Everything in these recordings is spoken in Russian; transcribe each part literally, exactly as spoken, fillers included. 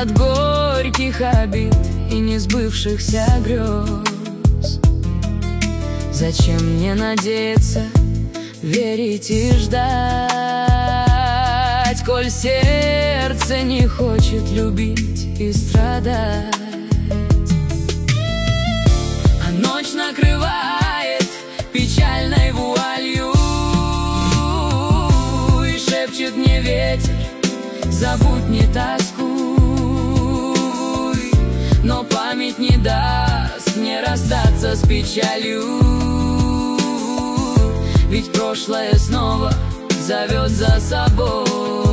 от горьких обид и несбывшихся грез. Зачем мне надеяться, верить и ждать, коль сердце не хочет любить и страдать? А ночь накрывает печальной вуалью и шепчет мне ветер: забудь, не тоскуй. Но память не даст мне расстаться с печалью, ведь прошлое снова зовет за собой.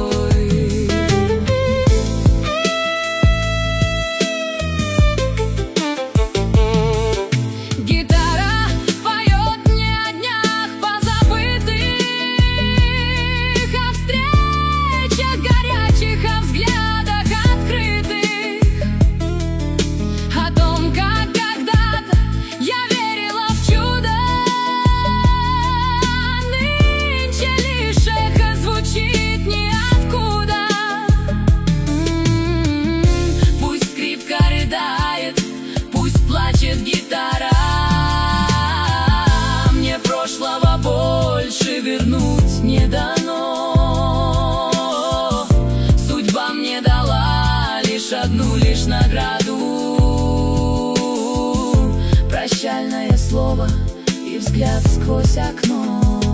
Вернуть не дано. Судьба мне дала лишь одну лишь награду: прощальное слово и взгляд сквозь окно.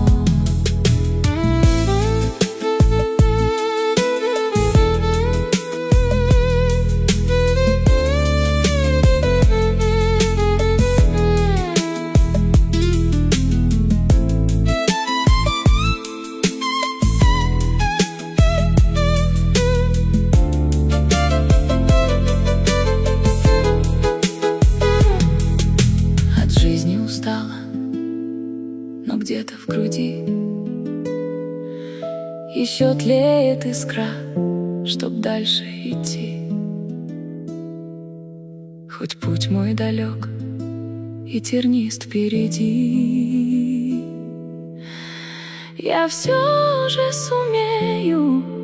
Но где-то в груди еще тлеет искра, чтоб дальше идти. Хоть путь мой далек и тернист впереди, я все же сумею